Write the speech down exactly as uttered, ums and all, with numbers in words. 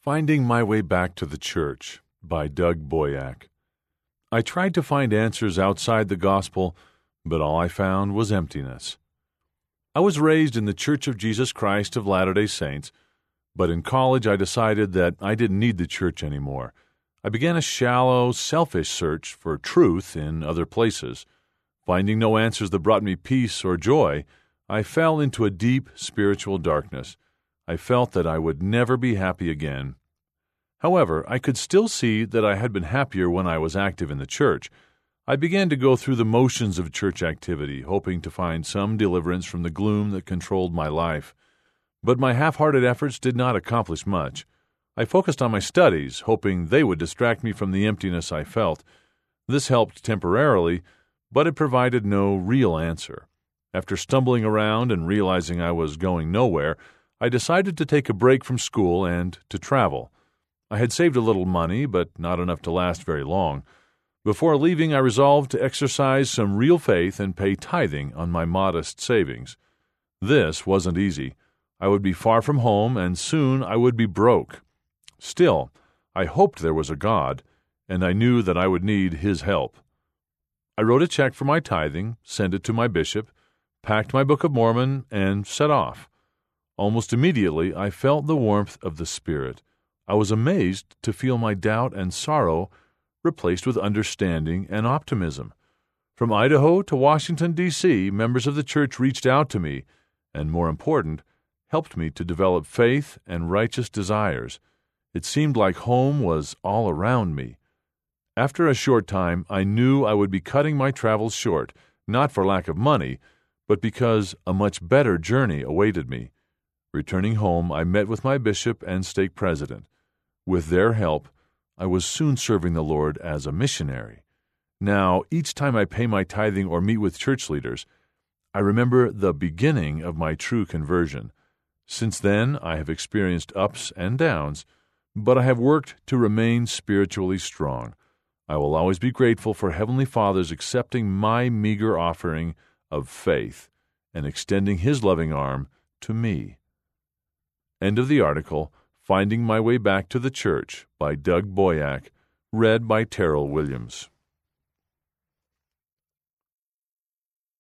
Finding My Way Back to the Church by Doug Boyack. I tried to find answers outside the gospel, but all I found was emptiness. I was raised in the Church of Jesus Christ of Latter-day Saints, but in college I decided that I didn't need the church anymore. I began a shallow, selfish search for truth in other places. Finding no answers that brought me peace or joy, I fell into a deep spiritual darkness. I felt that I would never be happy again. However, I could still see that I had been happier when I was active in the church. I began to go through the motions of church activity, hoping to find some deliverance from the gloom that controlled my life. But my half-hearted efforts did not accomplish much. I focused on my studies, hoping they would distract me from the emptiness I felt. This helped temporarily, but it provided no real answer. After stumbling around and realizing I was going nowhere, I decided to take a break from school and to travel. I had saved a little money, but not enough to last very long. Before leaving, I resolved to exercise some real faith and pay tithing on my modest savings. This wasn't easy. I would be far from home, and soon I would be broke. Still, I hoped there was a God, and I knew that I would need His help. I wrote a check for my tithing, sent it to my bishop, packed my Book of Mormon, and set off. Almost immediately, I felt the warmth of the Spirit. I was amazed to feel my doubt and sorrow replaced with understanding and optimism. From Idaho to Washington, D C, members of the church reached out to me, and more important, helped me to develop faith and righteous desires. It seemed like home was all around me. After a short time, I knew I would be cutting my travels short, not for lack of money, but because a much better journey awaited me. Returning home, I met with my bishop and stake president. With their help, I was soon serving the Lord as a missionary. Now, each time I pay my tithing or meet with church leaders, I remember the beginning of my true conversion. Since then, I have experienced ups and downs, but I have worked to remain spiritually strong. I will always be grateful for Heavenly Father's accepting my meager offering of faith and extending His loving arm to me. End of the article, Finding My Way Back to the Church by Doug Boyack, read by Terrell Williams.